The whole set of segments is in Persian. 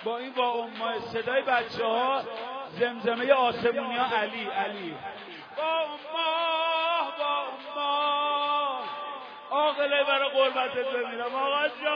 با این با امای صدای بچه ها زمزمه آسمونی ها علی با اما آقله برای قربتت بمیرم آقا جان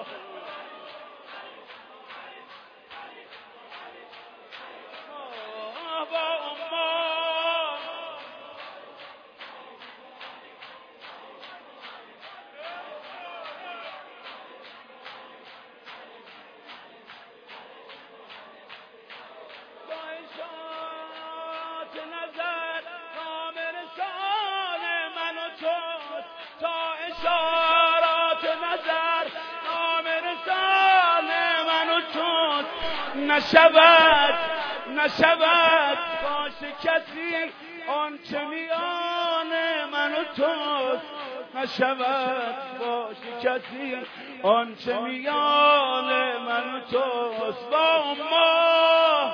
نشود باشه کسی آنچه میان من و توست نشود باشه کسی آنچه میان من و توست با ما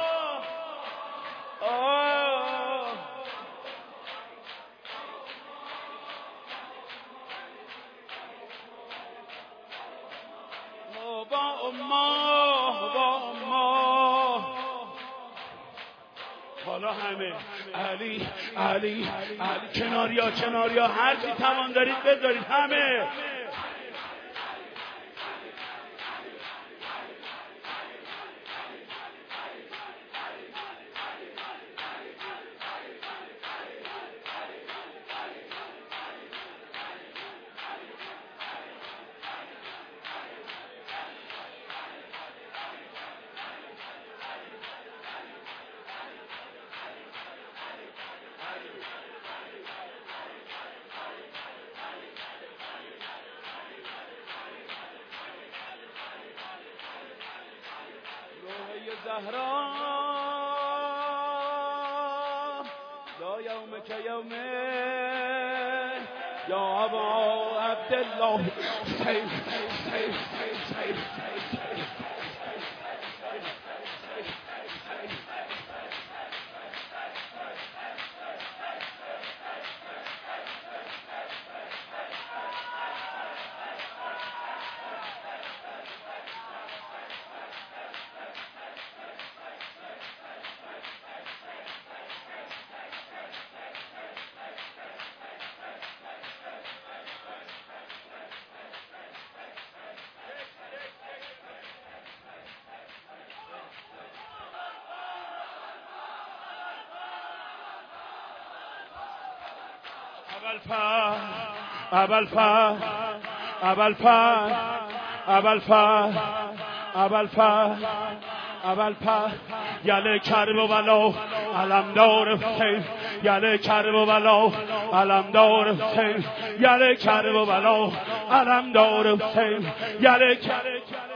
حالا همه علی کناریا هر چی توان دارید بذارید همه زهرا لا يومك يومه يا أبا عبد الله ابوالفضل یله کرب و بلا علمدار حسین یله کرب و بلا علمدار حسین یله کرب و بلا علمدار حسین یله